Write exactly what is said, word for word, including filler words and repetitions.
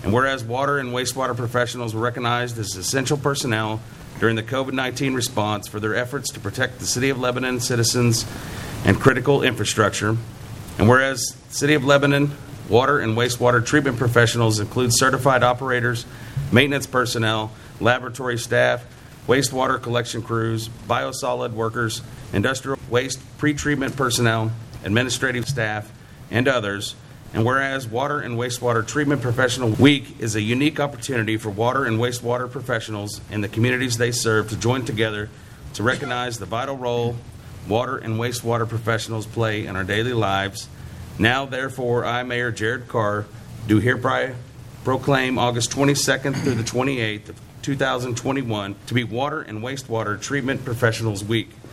And whereas water and wastewater professionals were recognized as essential personnel during the COVID nineteen response for their efforts to protect the City of Lebanon citizens and critical infrastructure. And whereas the City of Lebanon water and wastewater treatment professionals include certified operators, maintenance personnel, laboratory staff, wastewater collection crews, biosolid workers, industrial waste pretreatment personnel, administrative staff, and others. And whereas Water and Wastewater Treatment Professional Week is a unique opportunity for water and wastewater professionals and the communities they serve to join together to recognize the vital role water and wastewater professionals play in our daily lives. Now, therefore, I, Mayor Jared Carr, do hereby proclaim August twenty-second through the twenty-eighth of two thousand twenty-one to be Water and Wastewater Treatment Professionals Week.